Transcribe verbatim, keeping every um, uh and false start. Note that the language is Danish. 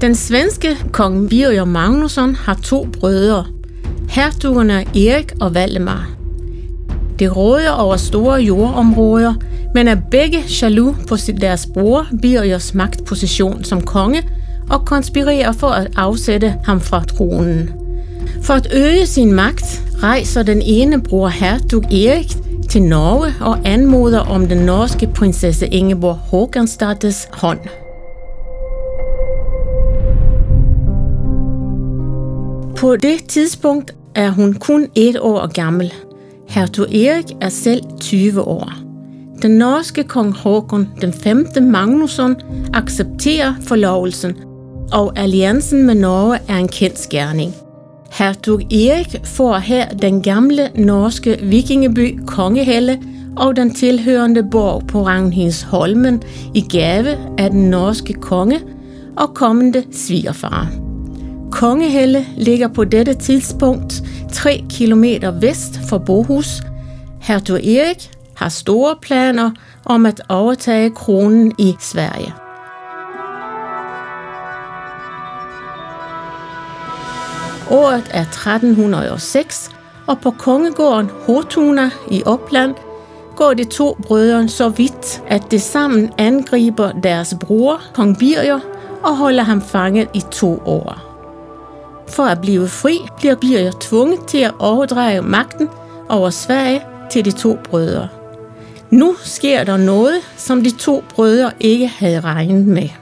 Den svenske kong Birger Magnusson har to brødre, hertugerne Erik og Valdemar. De råder over store jordområder, men er begge jaloux på deres bror Birgers magtposition som konge og konspirerer for at afsætte ham fra tronen. For at øge sin magt rejser den ene bror hertug Erik til Norge og anmoder om den norske prinsesse Ingeborg Håkansdatters hånd. På det tidspunkt er hun kun et år gammel. Hertug Erik er selv tyve år. Den norske kong Håkon den femte Magnusson accepterer forlovelsen, og alliancen med Norge er en kendsgerning. Hertug Erik får her den gamle norske vikingeby Kongehelle og den tilhørende borg på Ragnhildsholmen i gave af den norske konge og kommende svigerfar. Kongehelle ligger på dette tidspunkt tre kilometer vest for Bohus. Hertug Erik har store planer om at overtage kronen i Sverige. Året er tretten hundrede og seks, og på kongegården Hotuna i Uppland går de to brødre så vidt, at de sammen angriber deres bror, kong Birger, og holder ham fanget i to år. For at blive fri, bliver Birger tvunget til at overdrage magten over Sverige til de to brødre. Nu sker der noget, som de to brødre ikke havde regnet med.